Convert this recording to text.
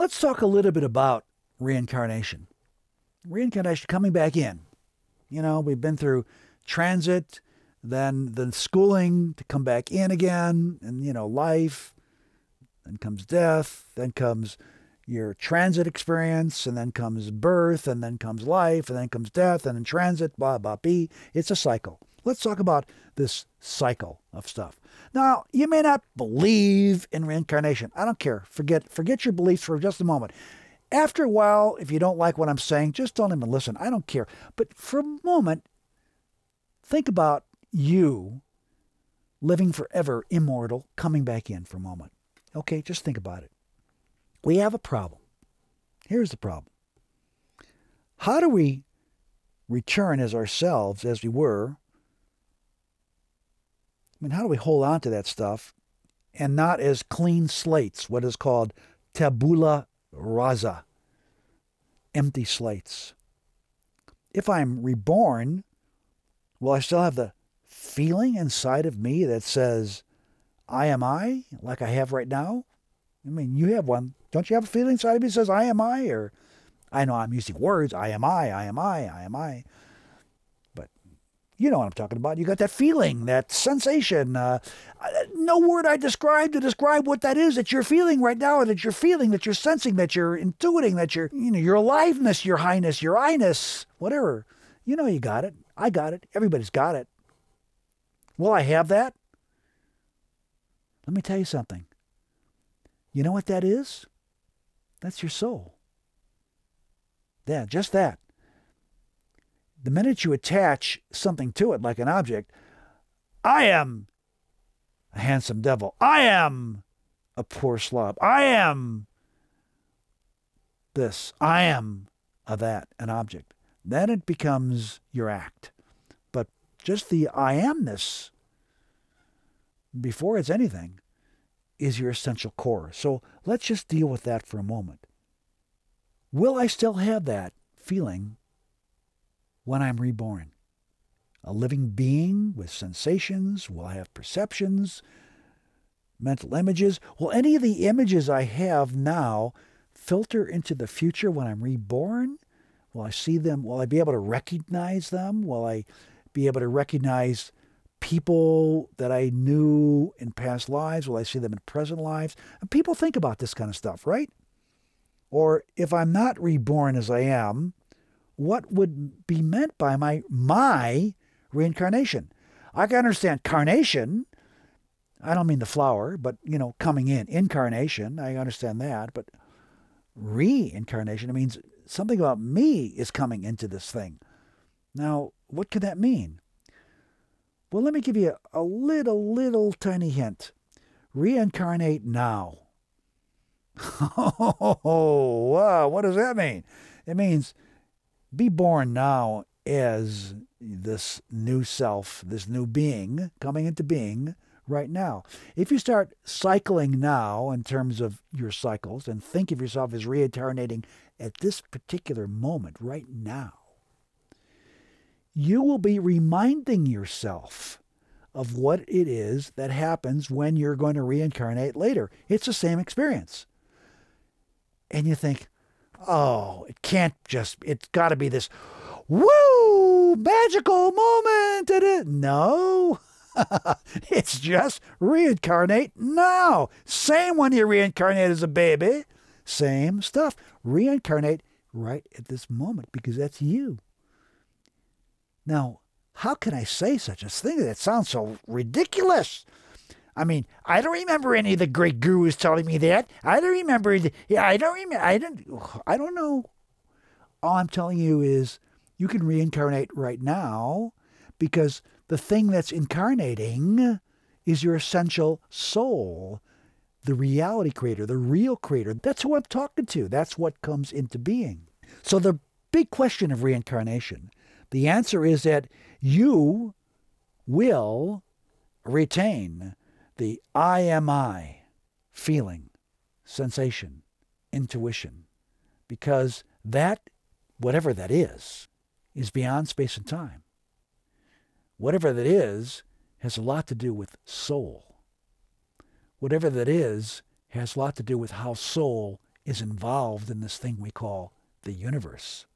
Let's talk a little bit about reincarnation. Reincarnation, coming back in. We've been through transit, then the schooling to come back in again, and, life. Then comes death, then comes your transit experience, and then comes birth, and then comes life, and then comes death, and then transit, blah, blah, blah. It's a cycle. Let's talk about this cycle of stuff. Now, you may not believe in reincarnation. I don't care. Forget your beliefs for just a moment. After a while, if you don't like what I'm saying, just don't even listen. I don't care. But for a moment, think about you living forever, immortal, coming back in for a moment. Okay, just think about it. We have a problem. Here's the problem. How do we return as ourselves as we were? How do we hold on to that stuff and not as clean slates, what is called tabula rasa, empty slates? If I'm reborn, will I still have the feeling inside of me that says, I am I, like I have right now? You have one. Don't you have a feeling inside of you that says, I am I? Or, I know I'm using words, I am I, I am I, I am I. But you know what I'm talking about. You got that feeling, that sensation. No word I describe to describe what that is that you're feeling right now, or that you're feeling, that you're sensing, that you're intuiting, that your aliveness, your highness, your I-ness, whatever. You got it. I got it. Everybody's got it. Will I have that? Let me tell you something. You know what that is? That's your soul. Yeah, just that. The minute you attach something to it, like an object, I am a handsome devil. I am a poor slob. I am this. I am a that, an object. Then it becomes your act. But just the I amness, before it's anything, is your essential core. So let's just deal with that for a moment. Will I still have that feeling when I'm reborn? A living being with sensations? Will I have perceptions, mental images? Will any of the images I have now filter into the future when I'm reborn? Will I see them? Will I be able to recognize them? Will I be able to recognize people that I knew in past lives? Will I see them in present lives? And people think about this kind of stuff, right? Or if I'm not reborn as I am, what would be meant by my reincarnation? I can understand carnation. I don't mean the flower, but, coming in. Incarnation, I understand that. But reincarnation, it means something about me is coming into this thing. Now, what could that mean? Well, let me give you a little tiny hint. Reincarnate now. Oh, wow, what does that mean? It means be born now as this new self, this new being coming into being right now. If you start cycling now in terms of your cycles and think of yourself as reincarnating at this particular moment right now, you will be reminding yourself of what it is that happens when you're going to reincarnate later. It's the same experience. And you think, oh, it's got to be this, woo, magical moment. No, it's just reincarnate now. Same when you reincarnate as a baby. Same stuff. Reincarnate right at this moment because that's you. Now, how can I say such a thing? That sounds so ridiculous. I don't remember any of the great gurus telling me that. I don't know. All I'm telling you is you can reincarnate right now because the thing that's incarnating is your essential soul, the reality creator, the real creator. That's who I'm talking to. That's what comes into being. So the big question of reincarnation, the answer is that you will retain the I am I feeling, sensation, intuition, because that, whatever that is beyond space and time. Whatever that is has a lot to do with soul. Whatever that is has a lot to do with how soul is involved in this thing we call the universe.